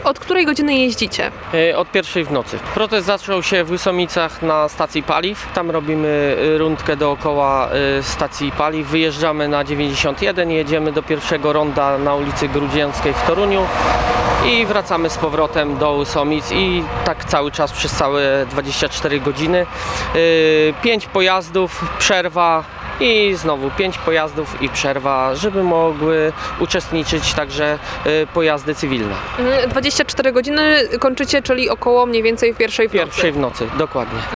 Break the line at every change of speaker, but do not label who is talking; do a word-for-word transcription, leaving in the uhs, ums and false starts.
Od której godziny jeździcie?
E, Od pierwszej w nocy. Protest zaczął się w Łysomicach na stacji paliw. Tam robimy e, rundkę dookoła e, stacji paliw. Wyjeżdżamy na dziewięćdziesiąt jeden, jedziemy do pierwszego ronda na ulicy Grudziąckiej w Toruniu i wracamy z powrotem do Łysomic i tak cały czas przez całe dwadzieścia cztery godziny. E, Pięć pojazdów, przerwa. I znowu pięć pojazdów i przerwa, żeby mogły uczestniczyć także y, pojazdy cywilne.
Mhm, dwadzieścia cztery godziny kończycie, czyli około mniej więcej w pierwszej w nocy.
Pierwszej w nocy, dokładnie.